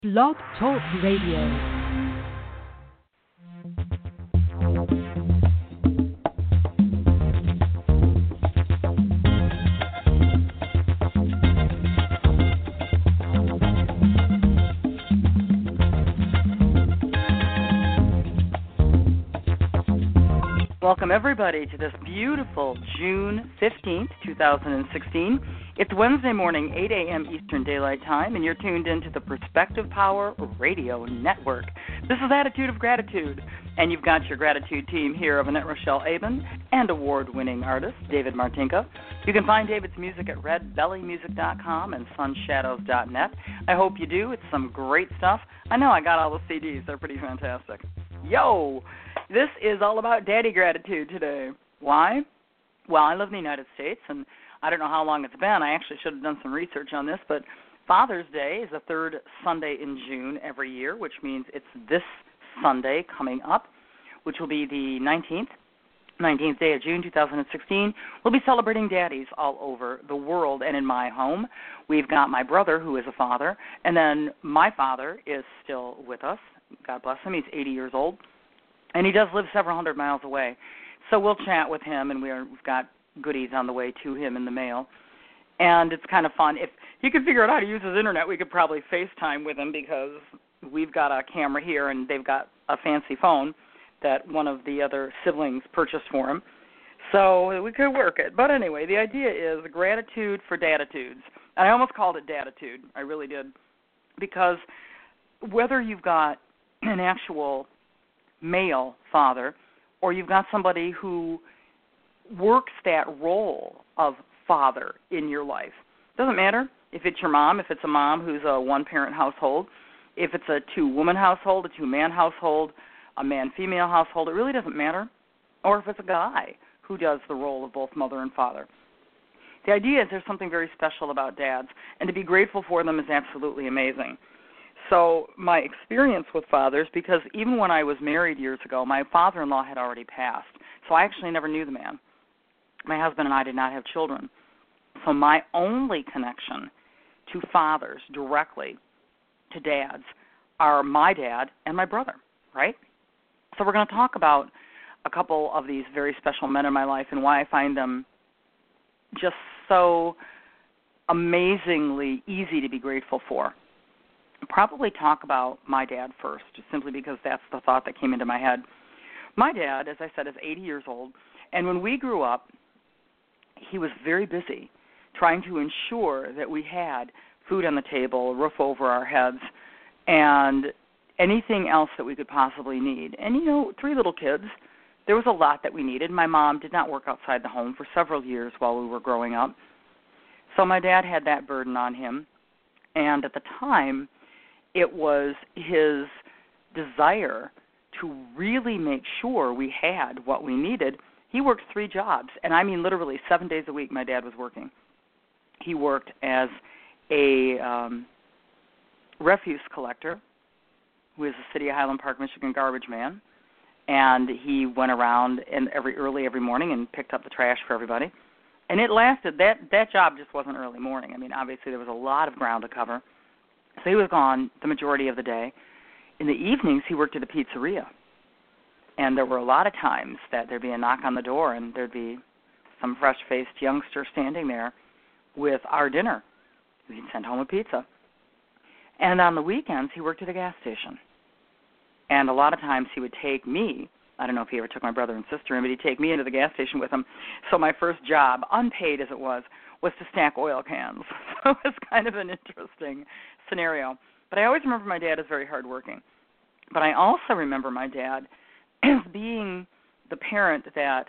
Blog Talk Radio. Welcome, everybody, to this beautiful June 15th, 2016. It's Wednesday morning, 8 a.m. Eastern Daylight Time, and you're tuned into the Perspective Power Radio Network. This is Attitude of Gratitude, and you've got your gratitude team here of Annette Rochelle Aben and award-winning artist David Martinka. You can find David's music at redbellymusic.com and sunshadows.net. I hope you do. It's some great stuff. I know I got all the CDs. They're pretty fantastic. Yo! This is all about daddy gratitude today. Why? Well, I live in the United States, and I don't know how long it's been. I actually should have done some research on this, but Father's Day is the third Sunday in June every year, which means it's this Sunday coming up, which will be the 19th day of June 2016. We'll be celebrating daddies all over the world, and in my home, we've got my brother, who is a father, and then my father is still with us. God bless him. He's 80 years old. And he does live several hundred miles away. So we'll chat with him, and we've got goodies on the way to him in the mail. And it's kind of fun. If he could figure out how to use his internet, we could probably FaceTime with him because we've got a camera here, and they've got a fancy phone that one of the other siblings purchased for him. So we could work it. But anyway, the idea is gratitude for datitudes. And I almost called it datitude. I really did. Because whether you've got an actual male father, or you've got somebody who works that role of father in your life. Doesn't matter if it's your mom, if it's a mom who's a one-parent household, if it's a two-woman household, a two-man household, a man-female household, it really doesn't matter. Or if it's a guy who does the role of both mother and father. The idea is there's something very special about dads, and to be grateful for them is absolutely amazing. So my experience with fathers, because even when I was married years ago, my father-in-law had already passed. So I actually never knew the man. My husband and I did not have children. So my only connection to fathers directly, to dads, are my dad and my brother, right? So we're going to talk about a couple of these very special men in my life and why I find them just so amazingly easy to be grateful for. Probably talk about my dad first, simply because that's the thought that came into my head. My dad, as I said, is 80 years old, and when we grew up, he was very busy trying to ensure that we had food on the table, a roof over our heads, and anything else that we could possibly need. And, you know, 3 little kids, there was a lot that we needed. My mom did not work outside the home for several years while we were growing up. So my dad had that burden on him, and at the time, it was his desire to really make sure we had what we needed. He worked 3 jobs, and I mean literally 7 days a week my dad was working. He worked as a refuse collector, who is a City of Highland Park, Michigan garbage man, and he went around every morning and picked up the trash for everybody. And it lasted. That job just wasn't early morning. I mean, obviously there was a lot of ground to cover. So he was gone the majority of the day. In the evenings, he worked at a pizzeria. And there were a lot of times that there'd be a knock on the door and there'd be some fresh-faced youngster standing there with our dinner. We'd send home a pizza. And on the weekends, he worked at a gas station. And a lot of times he would take me, I don't know if he ever took my brother and sister in, but he'd take me into the gas station with him. So my first job, unpaid as it was to stack oil cans. So it was kind of an interesting scenario. But I always remember my dad as very hardworking. But I also remember my dad as being the parent that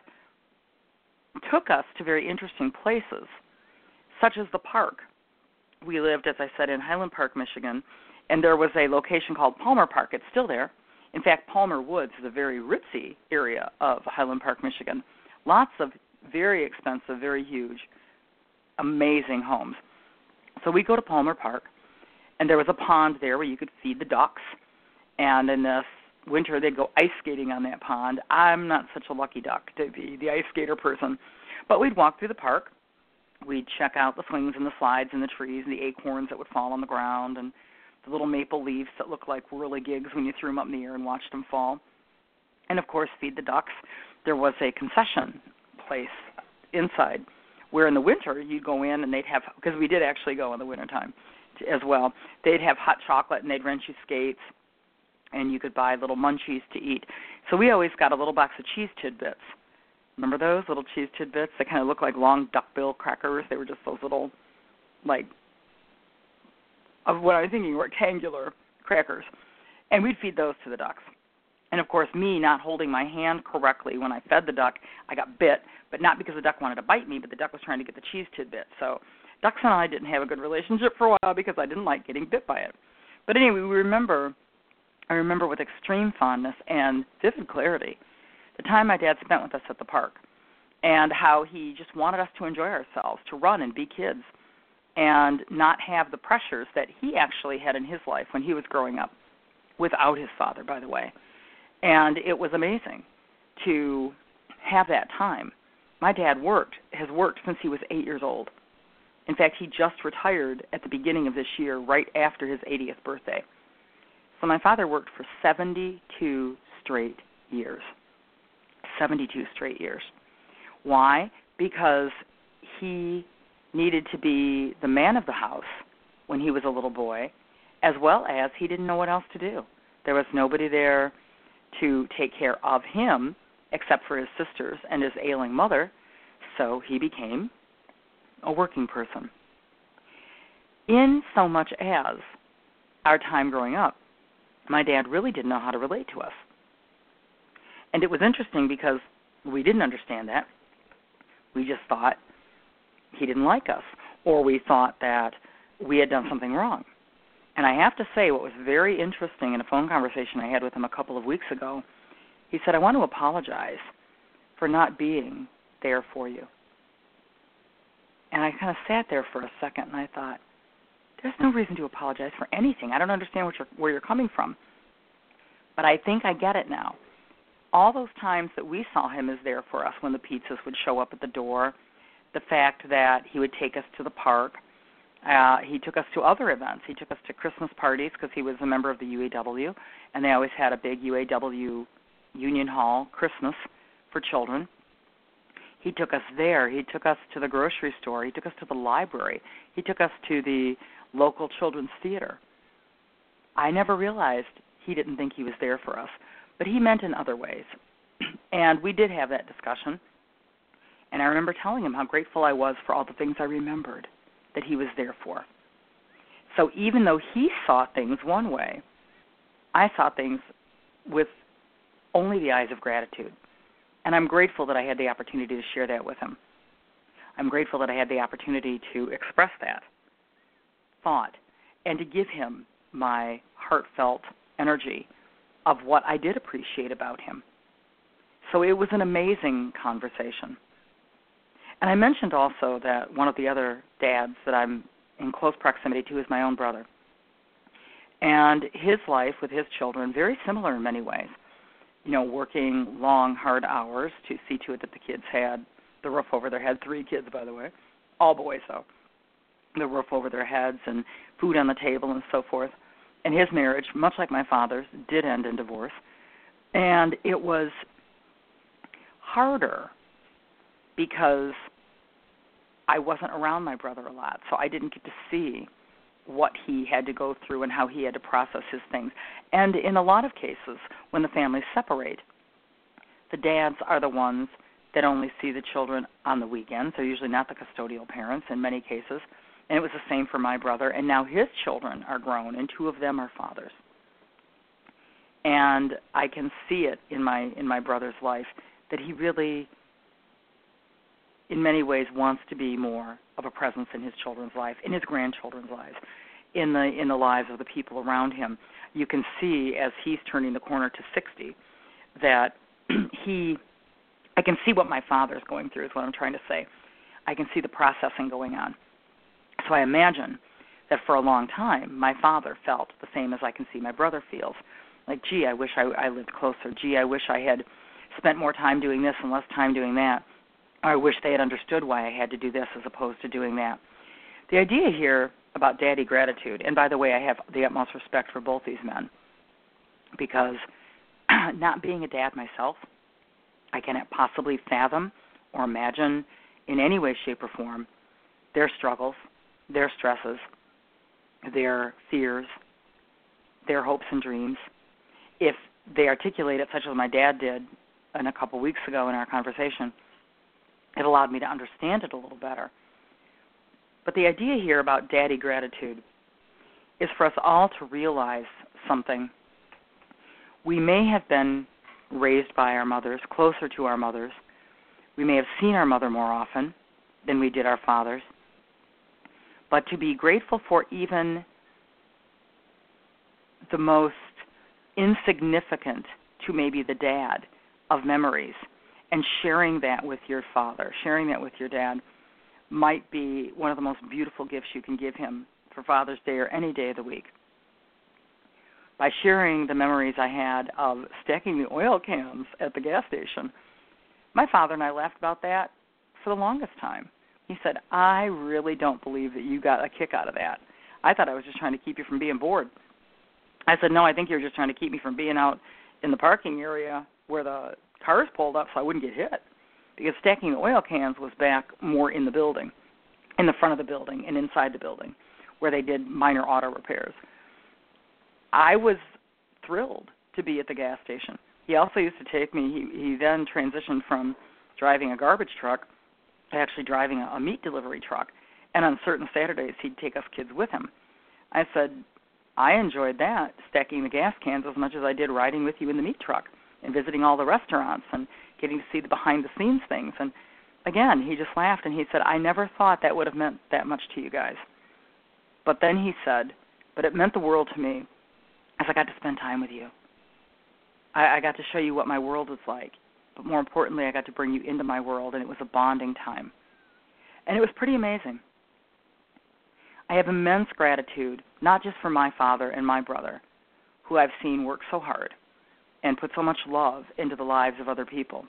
took us to very interesting places, such as the park. We lived, as I said, in Highland Park, Michigan, and there was a location called Palmer Park. It's still there. In fact, Palmer Woods is a very ritzy area of Highland Park, Michigan. Lots of very expensive, very huge, amazing homes. So we go to Palmer Park, and there was a pond there where you could feed the ducks. And in this winter, they'd go ice skating on that pond. I'm not such a lucky duck to be the ice skater person. But we'd walk through the park. We'd check out the swings and the slides and the trees and the acorns that would fall on the ground and the little maple leaves that look like whirligigs when you threw them up in the air and watched them fall. And, of course, feed the ducks. There was a concession place inside where in the winter you'd go in and they'd have, because we did actually go in the wintertime as well, they'd have hot chocolate and they'd rent you skates and you could buy little munchies to eat. So we always got a little box of cheese tidbits. Remember those little cheese tidbits? They kind of look like long duckbill crackers. They were just those little, like, of what I'm thinking, rectangular crackers. And we'd feed those to the ducks. And, of course, me not holding my hand correctly when I fed the duck, I got bit, but not because the duck wanted to bite me, but the duck was trying to get the cheese tidbit. So ducks and I didn't have a good relationship for a while because I didn't like getting bit by it. But anyway, I remember with extreme fondness and vivid clarity the time my dad spent with us at the park and how he just wanted us to enjoy ourselves, to run and be kids and not have the pressures that he actually had in his life when he was growing up, without his father, by the way. And it was amazing to have that time. My dad has worked since he was 8 years old. In fact, he just retired at the beginning of this year, right after his 80th birthday. So my father worked for 72 straight years. 72 straight years. Why? Because he needed to be the man of the house when he was a little boy, as well as he didn't know what else to do. There was nobody there to take care of him except for his sisters and his ailing mother, so he became a working person. In so much as our time growing up, my dad really didn't know how to relate to us. And it was interesting because we didn't understand that. We just thought he didn't like us, or we thought that we had done something wrong. And I have to say, what was very interesting in a phone conversation I had with him a couple of weeks ago, he said, I want to apologize for not being there for you. And I kind of sat there for a second, and I thought, there's no reason to apologize for anything. I don't understand where you're coming from. But I think I get it now. All those times that we saw him as there for us when the pizzas would show up at the door, the fact that he would take us to the park, he took us to other events. He took us to Christmas parties because he was a member of the UAW, and they always had a big UAW Union Hall Christmas for children. He took us there. He took us to the grocery store. He took us to the library. He took us to the local children's theater. I never realized he didn't think he was there for us, but he meant in other ways. And we did have that discussion, and I remember telling him how grateful I was for all the things I remembered that he was there for. So even though he saw things one way, I saw things with only the eyes of gratitude. And I'm grateful that I had the opportunity to share that with him. I'm grateful that I had the opportunity to express that thought and to give him my heartfelt energy of what I did appreciate about him. So it was an amazing conversation. And I mentioned also that one of the other dads that I'm in close proximity to is my own brother. And his life with his children, very similar in many ways. You know, working long, hard hours to see to it that the kids had the roof over their head. 3 kids, by the way, all boys, though. The roof over their heads and food on the table and so forth. And his marriage, much like my father's, did end in divorce. And it was harder because I wasn't around my brother a lot, so I didn't get to see what he had to go through and how he had to process his things. And in a lot of cases, when the families separate, the dads are the ones that only see the children on the weekends. They're usually not the custodial parents in many cases. And it was the same for my brother. And now his children are grown, and 2 of them are fathers. And I can see it in my brother's life that he really, in many ways, wants to be more of a presence in his children's life, in his grandchildren's lives, in the lives of the people around him. You can see as he's turning the corner to 60 that I can see what my father's going through is what I'm trying to say. I can see the processing going on. So I imagine that for a long time, my father felt the same as I can see my brother feels. Like, gee, I wish I lived closer. Gee, I wish I had spent more time doing this and less time doing that. Or I wish they had understood why I had to do this as opposed to doing that. The idea here about daddy gratitude. And by the way, I have the utmost respect for both these men because not being a dad myself, I cannot possibly fathom or imagine in any way, shape, or form their struggles, their stresses, their fears, their hopes and dreams. If they articulate it such as my dad did a couple weeks ago in our conversation, it allowed me to understand it a little better. But the idea here about daddy gratitude is for us all to realize something. We may have been raised by our mothers, closer to our mothers. We may have seen our mother more often than we did our fathers. But to be grateful for even the most insignificant to maybe the dad of memories and sharing that with your father, sharing that with your dad might be one of the most beautiful gifts you can give him for Father's Day or any day of the week. By sharing the memories I had of stacking the oil cans at the gas station, my father and I laughed about that for the longest time. He said, I really don't believe that you got a kick out of that. I thought I was just trying to keep you from being bored. I said, no, I think you're just trying to keep me from being out in the parking area where the cars pulled up so I wouldn't get hit. Because stacking the oil cans was back more in the building, in the front of the building and inside the building, where they did minor auto repairs. I was thrilled to be at the gas station. He also used to take me, he then transitioned from driving a garbage truck to actually driving a meat delivery truck. And on certain Saturdays, he'd take us kids with him. I said, I enjoyed that, stacking the gas cans, as much as I did riding with you in the meat truck and visiting all the restaurants and getting to see the behind-the-scenes things. And again, he just laughed and he said, I never thought that would have meant that much to you guys. But then he said, but it meant the world to me as I got to spend time with you. I got to show you what my world was like. But more importantly, I got to bring you into my world, and it was a bonding time. And it was pretty amazing. I have immense gratitude, not just for my father and my brother, who I've seen work so hard and put so much love into the lives of other people.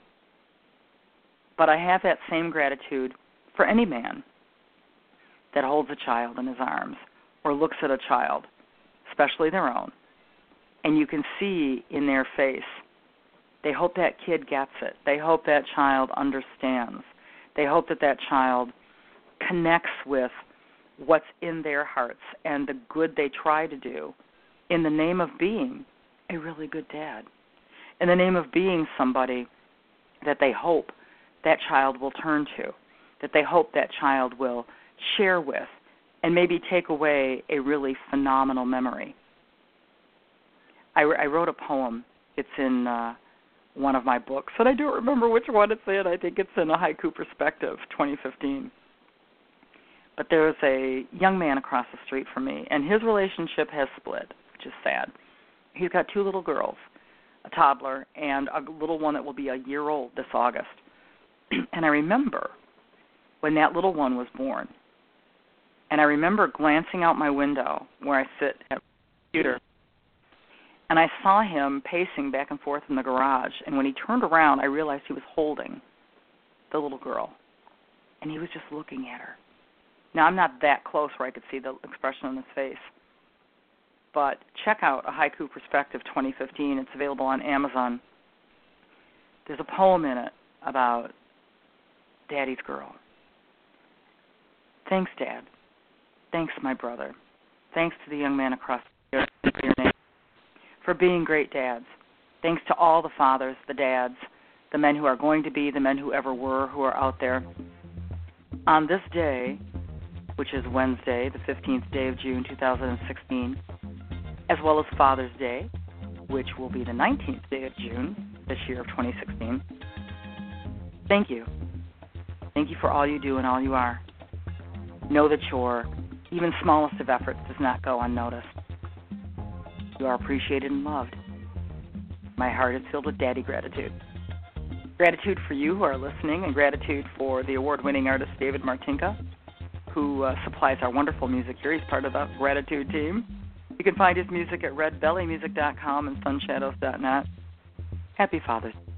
But I have that same gratitude for any man that holds a child in his arms or looks at a child, especially their own, and you can see in their face, they hope that kid gets it. They hope that child understands. They hope that that child connects with what's in their hearts and the good they try to do in the name of being a really good dad, in the name of being somebody that they hope that child will turn to, that they hope that child will share with, and maybe take away a really phenomenal memory. I wrote a poem. It's in one of my books, and I don't remember which one it's in. I think it's in A Haiku Perspective, 2015. But there's a young man across the street from me, and his relationship has split, which is sad. He's got two little girls, a toddler and a little one that will be a year old this August. And I remember when that little one was born, and I remember glancing out my window where I sit at the computer, and I saw him pacing back and forth in the garage, and when he turned around, I realized he was holding the little girl, and he was just looking at her. Now, I'm not that close where I could see the expression on his face, but check out A Haiku Perspective 2015. It's available on Amazon. There's a poem in it about Daddy's girl. Thanks, Dad. Thanks, my brother. Thanks to the young man across the street for your name, for being great dads. Thanks to all the fathers, the dads, the men who are going to be, the men who ever were, who are out there. On this day, which is Wednesday, the 15th day of June, 2016, as well as Father's Day, which will be the 19th day of June this year of 2016. Thank you. Thank you for all you do and all you are. Know that your even smallest of efforts does not go unnoticed. You are appreciated and loved. My heart is filled with daddy gratitude. Gratitude for you who are listening, and gratitude for the award-winning artist David Martinka, who supplies our wonderful music here. He's part of the Gratitude team. You can find his music at redbellymusic.com and sunshadows.net. Happy Father's Day.